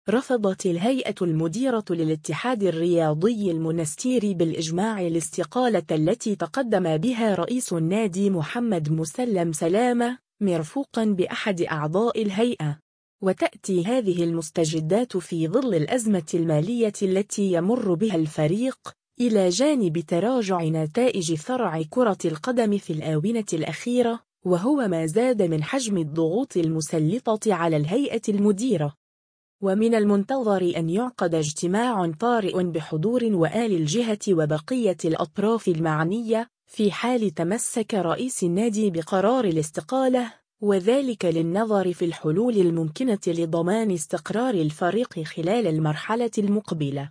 رفضت الهيئة المديرة للاتحاد الرياضي المنستيري بالإجماع الاستقالة التي تقدم بها رئيس النادي محمد مسلم سلامة مرفوقا بأحد أعضاء الهيئة. وتأتي هذه المستجدات في ظل الأزمة المالية التي يمر بها الفريق، إلى جانب تراجع نتائج فرع كرة القدم في الآونة الأخيرة، وهو ما زاد من حجم الضغوط المسلطة على الهيئة المديرة. ومن المنتظر أن يعقد اجتماع طارئ بحضور وآل الجهة وبقية الأطراف المعنية في حال تمسك رئيس النادي بقرار الاستقالة، وذلك للنظر في الحلول الممكنة لضمان استقرار الفريق خلال المرحلة المقبلة.